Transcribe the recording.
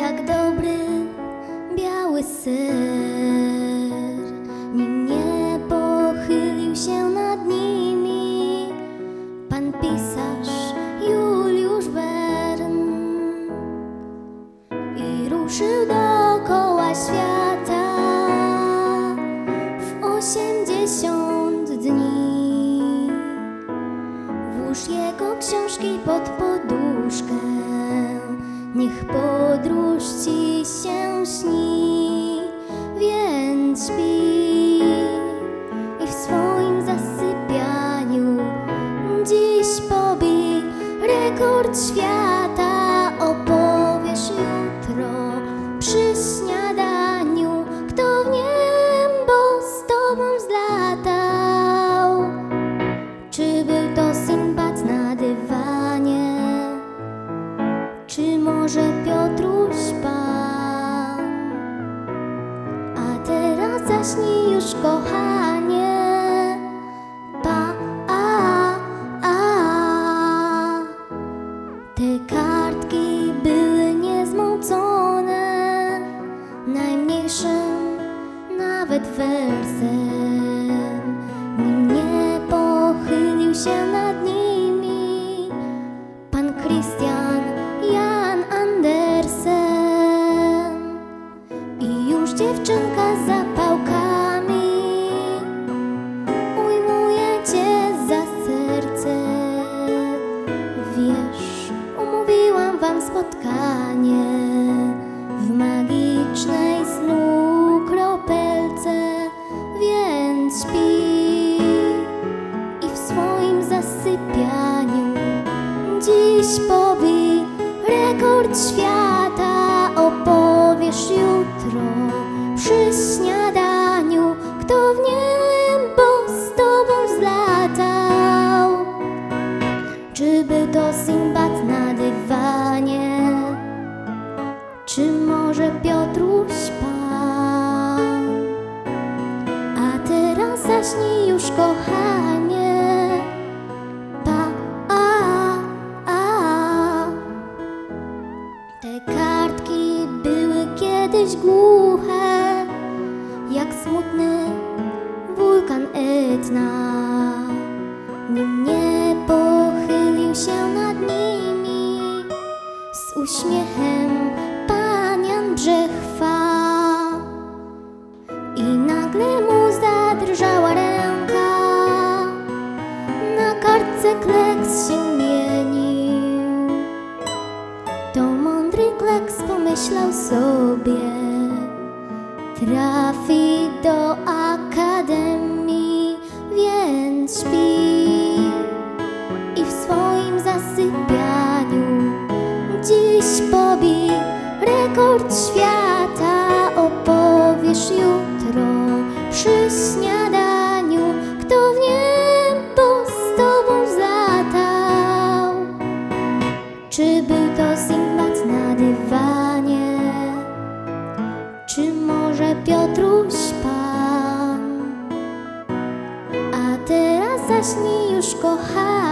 tak dobry, biały ser. Nim nie pochylił się nad nimi pan pisarz Juliusz Verne i ruszył dookoła świata w 80 dni. Włóż jego książki pod poduszkę, niech podróż ci się śni, więc śpi i w swoim zasypianiu dziś pobij rekord świata. Opowiesz jutro przy śniadaniu, kto w niebo z tobą zlatał. Czy był to Sinbad na dywanie, czy może Piotruś Pan? A teraz zaśnij już, kochanie. Te kartki były niezmącone najmniejszym nawet wersem. Nim nie pochylił się nad nimi pan Christian Jan Andersen. I już dziewczynka z zapałkami ujmuje cię za serce. Wiesz, umówiłam wam spotkanie w magicznej snu kropelce, więc śpi i w swoim zasypianiu dziś pobij rekord świata. Opowiesz jutro przy śniadaniu, kto w niebo z tobą zlatał. Czy był to Sinbad na dywanie, czy może Piotruś Pan? A teraz zaśnij już, kochanie. Te kartki były kiedyś głuche, jak smutny wulkan Etna. Nim nie pochylił się nad nimi z uśmiechem pan Jan Brzechwa. I nagle mu zadrżała ręka, na kartce kleks się mienił. To mądry kleks pomyślał sobie, trafi do akademii, więc śpi i w swoim zasypianiu dziś pobij rekord świata. Opowiesz jutro przy śniadaniu, kto w niebo z tobą zlatał. Czy był to Sinbad na dywanie, czy może Piotruś Pan? A teraz zaśnij już, kochanie.